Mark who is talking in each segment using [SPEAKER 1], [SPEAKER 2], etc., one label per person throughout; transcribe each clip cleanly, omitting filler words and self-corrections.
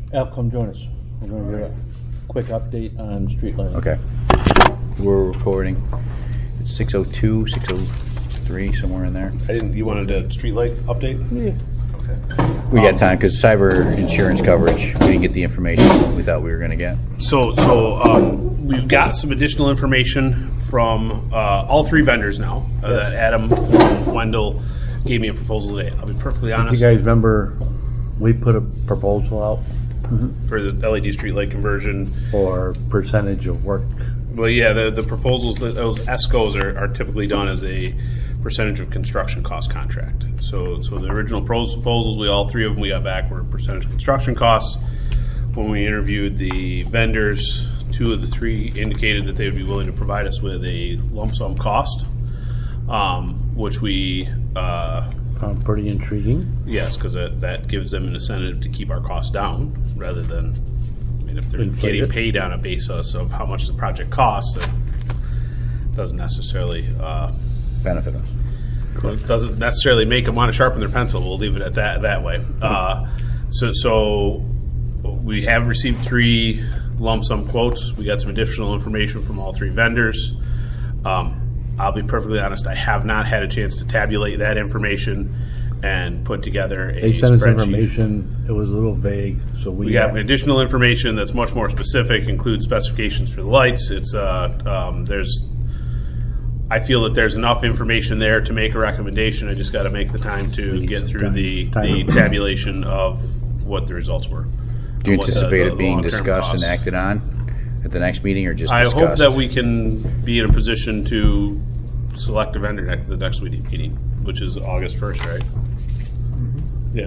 [SPEAKER 1] Al, come join us. We're going to give a quick update on street lighting.
[SPEAKER 2] Okay. We're recording. It's 6:02, 6:03, somewhere in there.
[SPEAKER 3] You wanted a streetlight update?
[SPEAKER 1] Yeah.
[SPEAKER 3] Okay.
[SPEAKER 2] We got time because cyber insurance coverage, we didn't get the information we thought we were going to get.
[SPEAKER 3] So we've got some additional information from all three vendors now. That Adam from Wendell gave me a proposal today. I'll be perfectly honest.
[SPEAKER 1] If you guys remember, we put a proposal out
[SPEAKER 3] For the LED streetlight conversion.
[SPEAKER 1] for percentage of work.
[SPEAKER 3] Well, yeah, the proposals, those ESCOs are typically done as a percentage of construction cost contract. So the original proposals, all three of them we got back were percentage of construction costs. When we interviewed the vendors, 2 of the 3 indicated that they would be willing to provide us with a lump sum cost, which we...
[SPEAKER 1] Pretty intriguing.
[SPEAKER 3] Yes, because that gives them an incentive to keep our costs down rather than... if they're
[SPEAKER 1] Inflate
[SPEAKER 3] getting
[SPEAKER 1] it.
[SPEAKER 3] paid on a basis of how much the project costs, that doesn't necessarily
[SPEAKER 2] Benefit us.
[SPEAKER 3] it doesn't necessarily make them want to sharpen their pencil. We'll leave it at that way. So we have received 3 lump sum quotes. We got some additional information from all 3 vendors. I'll be perfectly honest, I have not had a chance to tabulate that information and put together a
[SPEAKER 1] They sent us
[SPEAKER 3] spreadsheet.
[SPEAKER 1] information. It was a little vague, so
[SPEAKER 3] We got additional information that's much more specific, includes specifications for the lights. It's I feel that there's enough information there to make a recommendation. I just got to make the time to get through the tabulation of what the results were.
[SPEAKER 2] Do you
[SPEAKER 3] What the
[SPEAKER 2] anticipate it being
[SPEAKER 3] long-term
[SPEAKER 2] discussed
[SPEAKER 3] costs.
[SPEAKER 2] and acted on at the next meeting, or just
[SPEAKER 3] I
[SPEAKER 2] discussed?
[SPEAKER 3] hope that we can be in a position to select a vendor at the next meeting, which is August 1st, right? Yeah.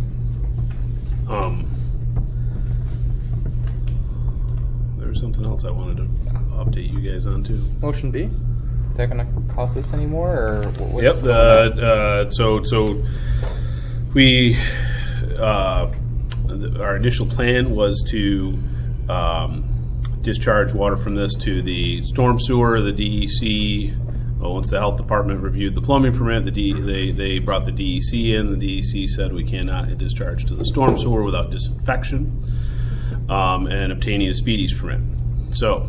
[SPEAKER 3] There was something else I wanted to update you guys on too.
[SPEAKER 4] Motion B? Is that going to cost us any more, or what's
[SPEAKER 3] Yep. So we our initial plan was to discharge water from this to the storm sewer, the DEC. Once the health department reviewed the plumbing permit, they brought the DEC in. The DEC said we cannot discharge to the storm sewer without disinfection and obtaining a speedies permit. So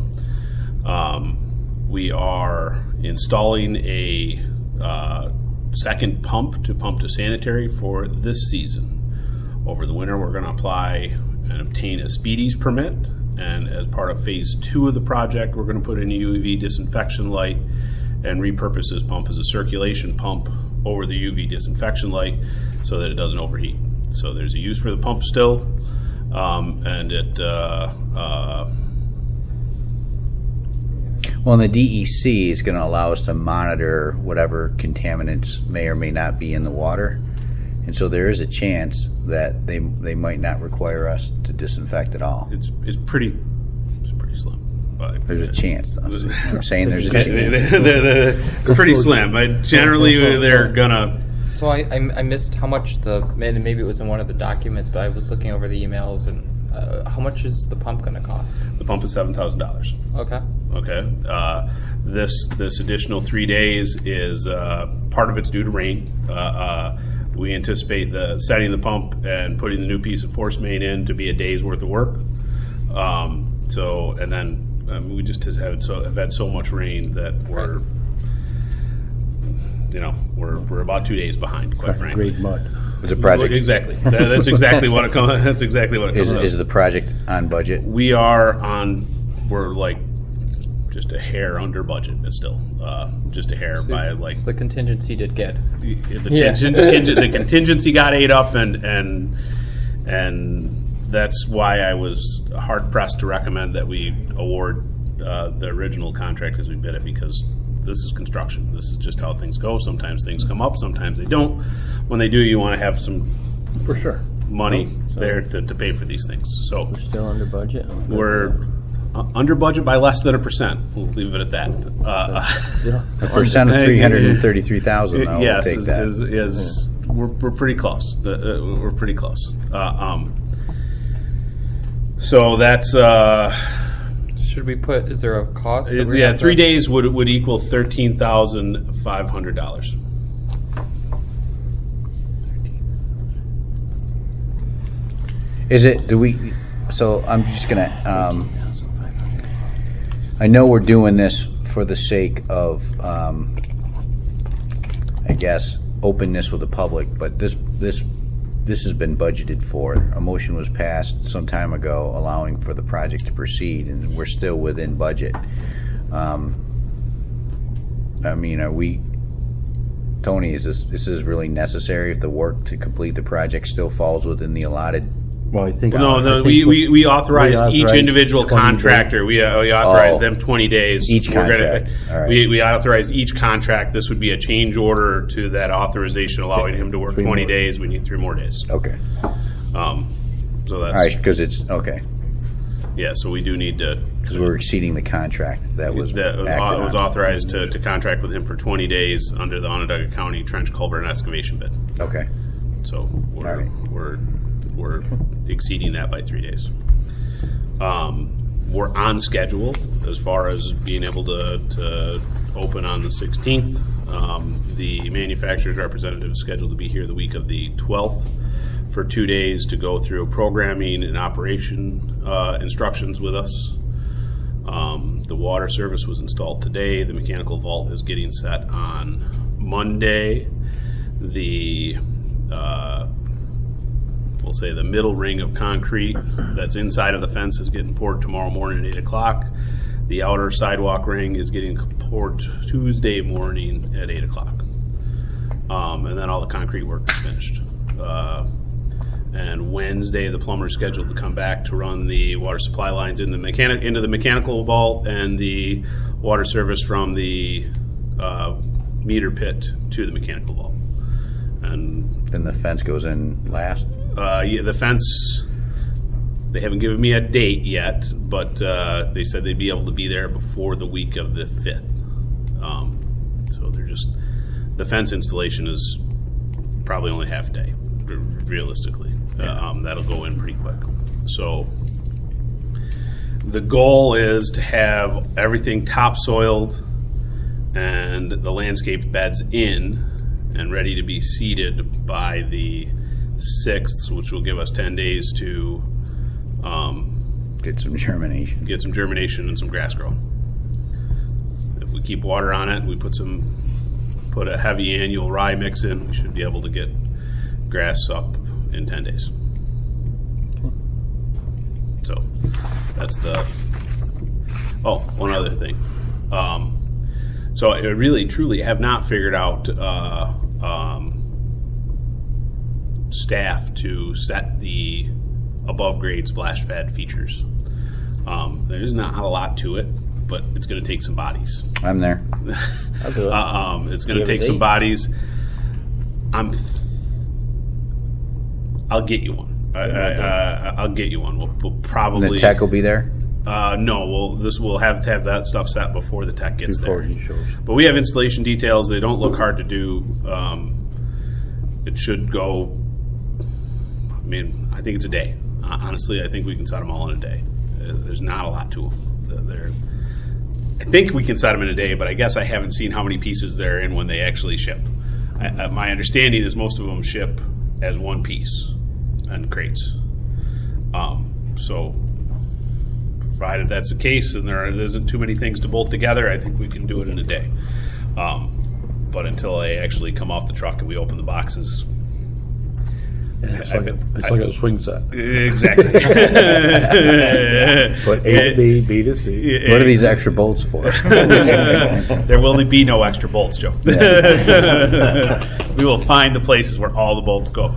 [SPEAKER 3] we are installing a second pump to sanitary for this season. Over the winter, we're going to apply and obtain a speedies permit. And as part of phase 2 of the project, we're going to put in a UV disinfection light and repurpose this pump as a circulation pump over the UV disinfection light so that it doesn't overheat. So there's a use for the pump still, and it
[SPEAKER 2] Well, and the DEC is going to allow us to monitor whatever contaminants may or may not be in the water. And so there is a chance that they might not require us to disinfect at all.
[SPEAKER 3] it's pretty slim. But
[SPEAKER 2] There's a chance. I'm saying there's a chance.
[SPEAKER 3] It's pretty slim. Generally, they're gonna.
[SPEAKER 4] So I missed how much maybe it was in one of the documents, but I was looking over the emails, and how much is the pump going to cost?
[SPEAKER 3] The pump is $7,000.
[SPEAKER 4] Okay.
[SPEAKER 3] Okay. This additional 3 days is part of it's due to rain. We anticipate setting the pump and putting the new piece of force main in to be a day's worth of work. We just have had so much rain that we're about 2 days behind, quite frankly.
[SPEAKER 1] Grade mud.
[SPEAKER 2] It's a project.
[SPEAKER 3] Exactly. That's exactly what it comes. That's exactly what it comes.
[SPEAKER 2] Is the project on budget?
[SPEAKER 3] We're like just a hair under budget still. Just a hair by like
[SPEAKER 4] The contingency did get.
[SPEAKER 3] the contingency got ate up, and that's why I was hard pressed to recommend that we award the original contract as we bid it, because this is construction. This is just how things go. Sometimes things come up, sometimes they don't. When they do, you want to have some
[SPEAKER 1] For sure.
[SPEAKER 3] money there to pay for these things. So
[SPEAKER 5] We're still under budget?
[SPEAKER 3] we're under budget by less than 1%. We'll leave it at that.
[SPEAKER 2] A percent of 333,000. Though,
[SPEAKER 3] Yes,
[SPEAKER 2] we'll take that.
[SPEAKER 3] we're pretty close. We're pretty close. So that's
[SPEAKER 4] Should we put? Is there a cost? that we
[SPEAKER 3] yeah.
[SPEAKER 4] have
[SPEAKER 3] 3
[SPEAKER 4] to-
[SPEAKER 3] days would equal $13,500.
[SPEAKER 2] Is it, so I'm just gonna, I know we're doing this for the sake of, I guess, openness with the public, but this has been budgeted for. A motion was passed some time ago allowing for the project to proceed, and we're still within budget. I mean, Tony, is this really necessary if the work to complete the project still falls within the allotted?
[SPEAKER 1] Well, I think.
[SPEAKER 3] We authorized each individual
[SPEAKER 1] 20
[SPEAKER 3] contractor. We authorized them 20 days.
[SPEAKER 2] Each contract. All right.
[SPEAKER 3] We authorized each contract. This would be a change order to that authorization, allowing him to work 20 days. We need 3 more days.
[SPEAKER 2] Okay.
[SPEAKER 3] So that's
[SPEAKER 2] All right, because it's, okay.
[SPEAKER 3] Yeah, so we do need to.
[SPEAKER 2] Because we're exceeding the contract that was acted
[SPEAKER 3] was
[SPEAKER 2] on.
[SPEAKER 3] authorized to contract with him for 20 days under the Onondaga County Trench Culvert and Excavation bid.
[SPEAKER 2] Okay.
[SPEAKER 3] So we're exceeding that by 3 days. We're on schedule as far as being able to open on the 16th. The manufacturer's representative is scheduled to be here the week of the 12th for 2 days to go through programming and operation instructions with us. The water service was installed today. The mechanical vault is getting set on Monday. We'll say the middle ring of concrete that's inside of the fence is getting poured tomorrow morning at 8 o'clock. The outer sidewalk ring is getting poured Tuesday morning at 8 o'clock. And then all the concrete work is finished. And Wednesday, the plumber's scheduled to come back to run the water supply lines into the mechanical vault and the water service from the meter pit to the mechanical vault. And
[SPEAKER 2] the fence goes in last?
[SPEAKER 3] Yeah, the fence, they haven't given me a date yet, but they said they'd be able to be there before the week of the 5th. So the fence installation is probably only half a day, realistically. That'll go in pretty quick. So the goal is to have everything topsoiled and the landscaped beds in and ready to be seeded by the 6th, which will give us 10 days to
[SPEAKER 2] get some germination
[SPEAKER 3] and some grass growth. If we keep water on it, we put a heavy annual rye mix in, we should be able to get grass up in 10 days. So that's one other thing. So I really, truly have not figured out staff to set the above grade splash pad features. There's not a lot to it, but it's going to take some bodies.
[SPEAKER 2] I'm there.
[SPEAKER 1] I'll do it.
[SPEAKER 3] It's going to take some bodies. I'll get you one. I'll get you one. We'll probably.
[SPEAKER 2] And the tech will be there?
[SPEAKER 3] No, we'll have to have that stuff set before the tech gets
[SPEAKER 1] Before
[SPEAKER 3] there.
[SPEAKER 1] he shows.
[SPEAKER 3] But we have installation details. They don't look hard to do. It should go. I mean, I think it's a day. Honestly, I think we can set them all in a day. There's not a lot to them. I think we can set them in a day, but I guess I haven't seen how many pieces they're in when they actually ship. My understanding is most of them ship as one piece and crates. So provided that's the case and there isn't too many things to bolt together, I think we can do it in a day. But until they actually come off the truck and we open the boxes,
[SPEAKER 1] It's like a swing set.
[SPEAKER 3] exactly.
[SPEAKER 1] But A to B, B to C.
[SPEAKER 2] What are these extra bolts for?
[SPEAKER 3] There will be no extra bolts, Joe. We will find the places where all the bolts go.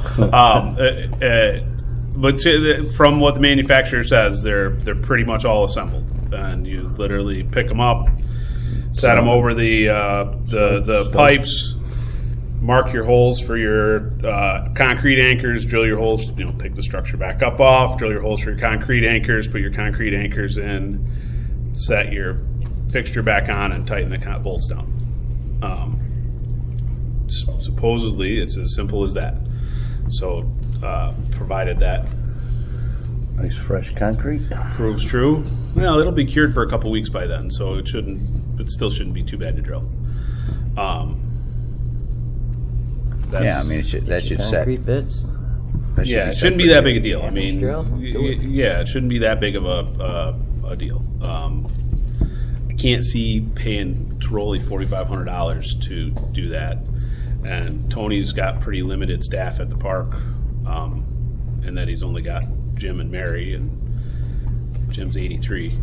[SPEAKER 3] But from what the manufacturer says, they're pretty much all assembled, and you literally pick them up, set them over the pipes, mark your holes for your concrete anchors, drill your holes, pick the structure back up off, drill your holes for your concrete anchors, put your concrete anchors in, set your fixture back on, and tighten the bolts down. Supposedly, it's as simple as that. So, provided that
[SPEAKER 1] Nice fresh concrete.
[SPEAKER 3] proves true, well, it'll be cured for a couple weeks by then, so it still shouldn't be too bad to drill.
[SPEAKER 2] Yeah, I mean, that should set.
[SPEAKER 5] Concrete bits.
[SPEAKER 3] Yeah, it shouldn't be that big a deal. I mean,
[SPEAKER 5] Trail?
[SPEAKER 3] yeah, it shouldn't be that big of a deal. I can't see paying Trolley $4,500 to do that, and Tony's got pretty limited staff at the park, and that he's only got Jim and Mary, and Jim's 83.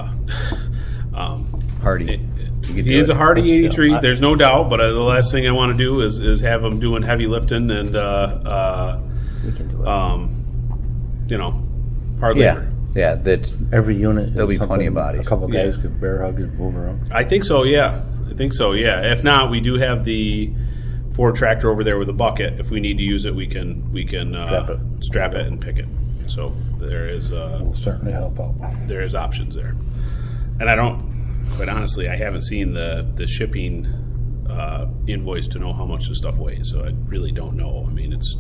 [SPEAKER 2] Hardy.
[SPEAKER 3] He is a hardy 83. There's no doubt. But the last thing I want to do is have him doing heavy lifting and
[SPEAKER 5] We can do it.
[SPEAKER 3] hard
[SPEAKER 2] Yeah,
[SPEAKER 3] labor.
[SPEAKER 2] yeah. That's
[SPEAKER 1] Every unit.
[SPEAKER 2] There'll
[SPEAKER 1] is
[SPEAKER 2] be plenty of
[SPEAKER 1] something
[SPEAKER 2] bodies.
[SPEAKER 1] A couple guys
[SPEAKER 3] Yeah.
[SPEAKER 1] could bear hug and move around.
[SPEAKER 3] I think so. Yeah, I think so. Yeah. If not, we do have the Ford tractor over there with a bucket. If we need to use it, we can strap it and pick it. So there is
[SPEAKER 1] Will certainly help out.
[SPEAKER 3] there is options there. And I don't, quite honestly, I haven't seen the shipping invoice to know how much the stuff weighs. So I really don't know. I mean, it's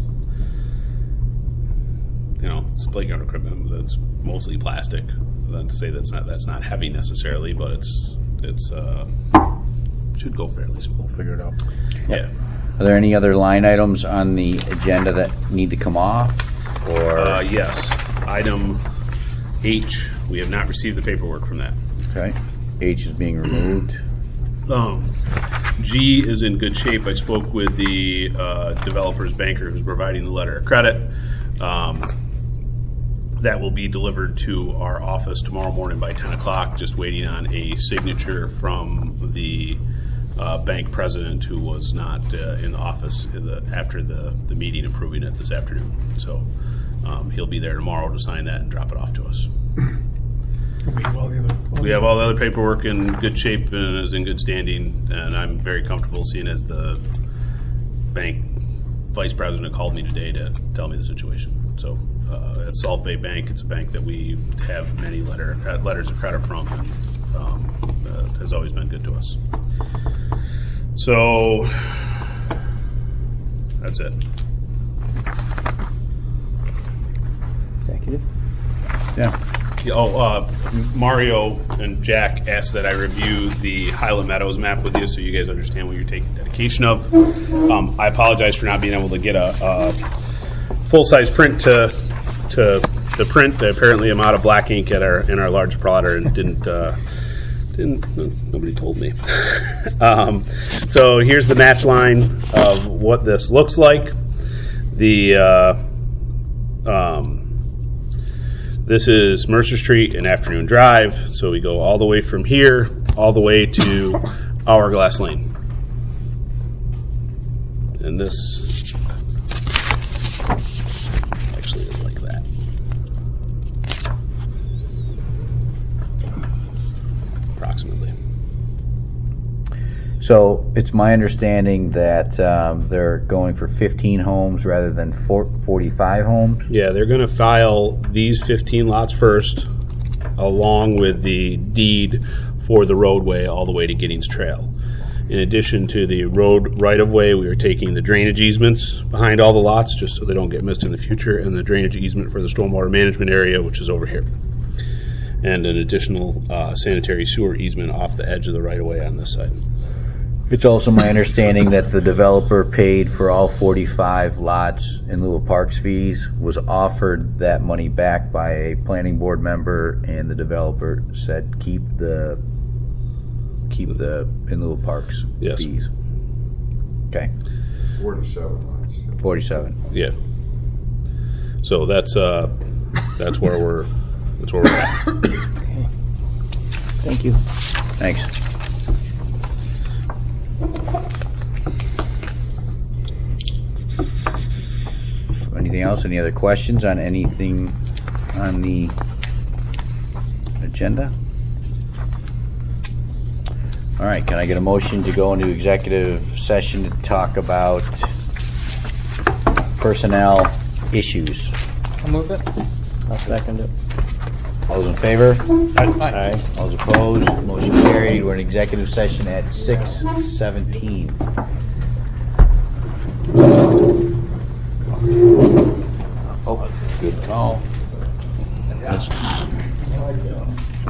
[SPEAKER 3] it's playground equipment that's mostly plastic. Not to say that's not heavy necessarily, but it's should go fairly smooth.
[SPEAKER 1] We'll figure it out.
[SPEAKER 3] Yeah.
[SPEAKER 2] Are there any other line items on the agenda that need to come off? Or
[SPEAKER 3] Yes. Item H, we have not received the paperwork from that.
[SPEAKER 2] okay, H is being removed.
[SPEAKER 3] G is in good shape. I spoke with the developer's banker who's providing the letter of credit. That will be delivered to our office tomorrow morning by 10 o'clock, just waiting on a signature from the bank president who was not in the office after the meeting approving it this afternoon. So he'll be there tomorrow to sign that and drop it off to us.
[SPEAKER 6] We have all the other.
[SPEAKER 3] We have all the other paperwork in good shape and is in good standing, and I'm very comfortable seeing as the bank vice president called me today to tell me the situation. So at South Bay Bank, it's a bank that we have many letters of credit from, and has always been good to us. So that's it.
[SPEAKER 5] Executive.
[SPEAKER 2] Yeah.
[SPEAKER 3] Mario and Jack asked that I review the Highland Meadows map with you so you guys understand what you're taking dedication of. I apologize for not being able to get a full-size print to print. Apparently, I'm out of black ink in our large plotter and didn't nobody told me. So here's the match line of what this looks like. This is Mercer Street and Afternoon Drive, so we go all the way from here, all the way to Hourglass Lane. And this actually is like that. Approximately.
[SPEAKER 2] So it's my understanding that they're going for 15 homes rather than 45 homes.
[SPEAKER 3] Yeah, they're going to file these 15 lots first, along with the deed for the roadway all the way to Giddings Trail. In addition to the road right-of-way, we are taking the drainage easements behind all the lots, just so they don't get missed in the future, and the drainage easement for the stormwater management area, which is over here. And an additional sanitary sewer easement off the edge of the right-of-way on this side.
[SPEAKER 2] It's also my understanding that the developer paid for all 45 lots in lieu of parks fees, was offered that money back by a planning board member, and the developer said keep the in lieu of parks
[SPEAKER 3] Yes.
[SPEAKER 2] fees. Okay. 47.
[SPEAKER 3] Yeah. So that's where we're at.
[SPEAKER 5] Okay. Thank you.
[SPEAKER 2] Thanks. Anything else? Any other questions on anything on the agenda? All right, can I get a motion to go into executive session to talk about personnel issues?
[SPEAKER 5] I'll move it. I'll second it.
[SPEAKER 2] All those in favor?
[SPEAKER 5] Aye.
[SPEAKER 2] All those opposed? Motion carried. We're in executive session at 6:17. Oh, good call.